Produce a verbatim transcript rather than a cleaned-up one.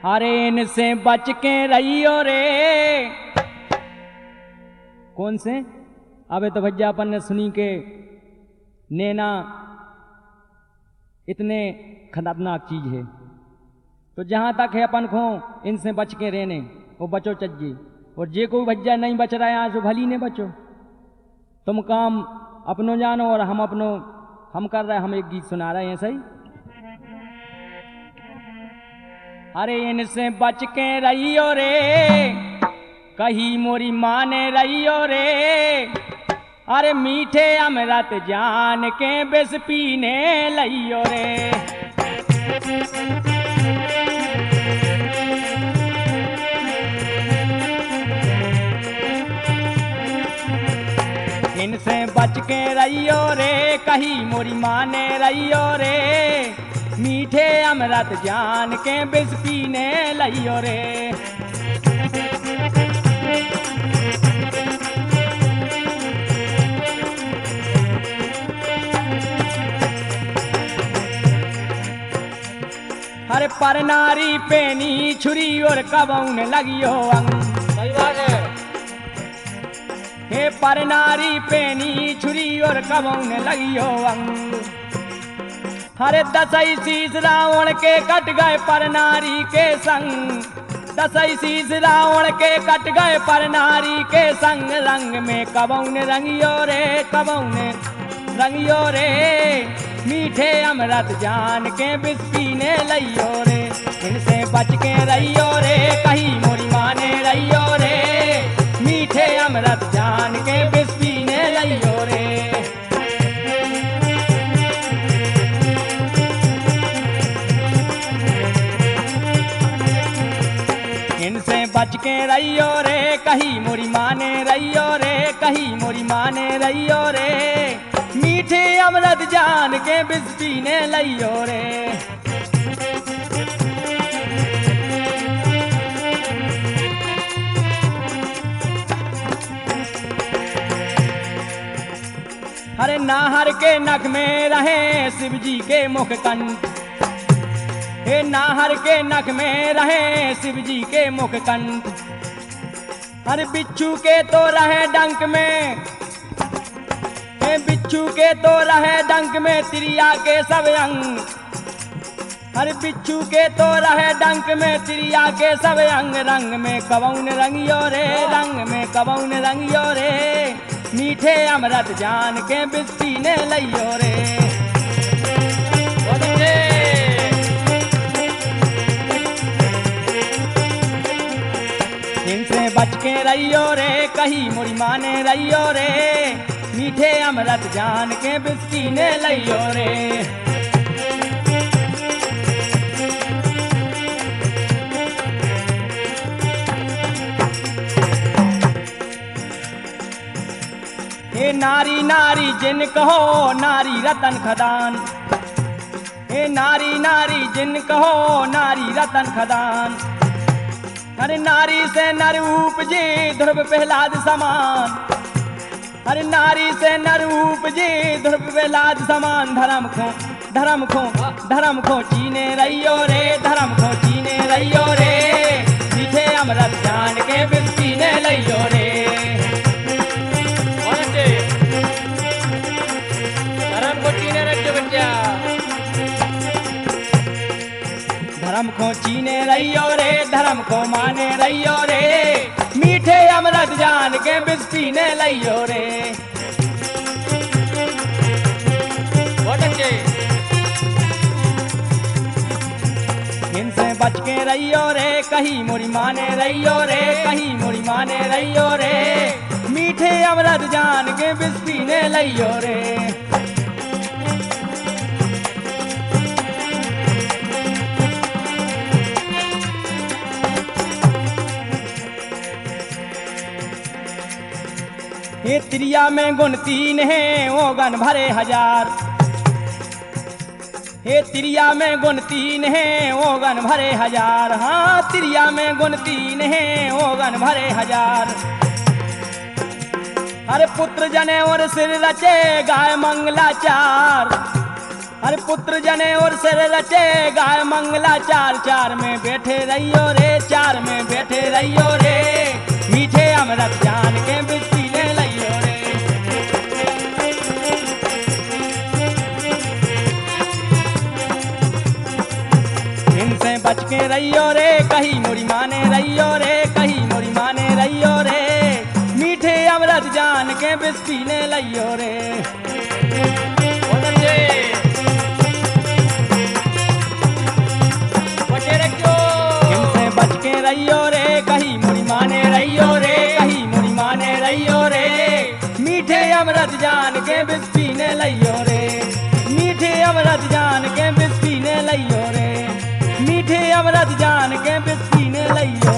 अरे इनसे बच के रहियो रे। कौन से? अबे तो भैया अपन ने सुनी के नैना इतने खतरनाक चीज है, तो जहां तक है अपन को इनसे बच के रहने, वो बचो चज्जी। और जे कोई भैया नहीं बच रहा है यहाँ से भली ने बचो। तुम काम अपनो जानो और हम अपनो हम कर रहे हैं। हम एक गीत सुना रहे हैं सही। अरे इनसे बच के रहियो रे, कही मोरी माने रहियो रे। अरे मीठे अमृत जान के बिस पीने लइयो रे। इनसे बच के रहियो रे, कही मोरी माने रहियो रे। मीठे अमृत जान के बिस पीने लइयो रे। अरे पर नारी पेनी छुरी और कबौन लगियो अंग। सही बात है। हे पर नारी पेनी छुरी और कबौन लगियो अंग। अरे दसई शीस रावण के कट गए पर नारी के संग। दसई शीस रावण के कट गए पर नारी के संग। रंग में कबौन रंगियो रे, कबौन रंगियो रे। मीठे अमृत जान के बिस पीने लइयो रे। इनसे बच के रहियो रे, कहीं मोरी माने रहियो रे। मीठे अमृत जान के बिस पीने लइयो रे। इनसे बच के रहियो रे, कहीं मोरी माने रहियो रे। कहीं मोरी माने रहियो रे। मीठे अमृत जान के बिस पीने लइयो रे। अरे नाहर के नख में रहे शिव जी के मुख कंठ। हे नाहर के नख में रहे शिव जी के मुख कंठ। अरे बिच्छू के तो रहे डंक में, बिच्छू के तो रहे डंक में त्रिया के सब अंग। हर बिच्छू के तो रहे डंक में त्रिया के सब अंग। रंग में कबौन रंगियो रे, रंग में कबौन रंगियो रे। मीठे अमृत जान के बिस पीने लइयो रे। इनसे बच के रहियो रे, कहीं मोरी माने रहियो रे। मीठे अमृत जान के बिस पीने लइयो रे। हे नारी नारी जिन कहो नारी रतन खदान। हे नारी नारी जिन कहो नारी रतन खदान। अरे नारी से नर उपजे ध्रुव प्रहलाद समान। अरे नारी से नर उपजे ध्रुव प्रहलाद समान। धर्म खो धर्म खो धर्म खो चीने रहियो रे। धर्म खो चीने रहियो रे। मीठे अमृत जान के बिस पीने लइयो रे। धर्म को चीने रखियो बच्चा। धर्म को चीने रहियो रे। धर्म को माने रहियो रे। मीठे अमृत जान के बिस पीने लइयो रे। बहुत अच्छे। इनसे बच के रहियो रे, कहीं मोरी माने रहियो रे। कहीं मोरी माने रहियो रे। मीठे अमृत जान के बिस पीने लइयो रे। ये त्रिया में गुण तीन है वो गण भरे हजार। हे त्रिया में गुण तीन है वो गण भरे हजार। हाँ त्रिया में गुण तीन है वो गण भरे हजार। अरे पुत्र जने और सिर रचे गाय मंगलाचार। अरे पुत्र जने और सिर रचे गाय मंगला चार चार में बैठे रहियो रे चार में बैठे रहियो रे मीठे अमृत जान के बिच पीने लइयो रे इनसे बच के रहियो रे कहीं मुड़ी माने रहियो रे कहीं मुड़ी माने रहियो रे मीठे अमृत जान के बिच पीने लइयो रे बहुत अच्छे बचे रखो इनसे बच के रहियो रे कहीं मुड़ी माने रहियो रे कहीं मुड़ी माने रहियो रे मीठे अमृत जान के बिच पीने लइयो रे मीठे अमृत जान के बिच पीने लइयो रे मीठे अमृत जान के बिच पीने लइयो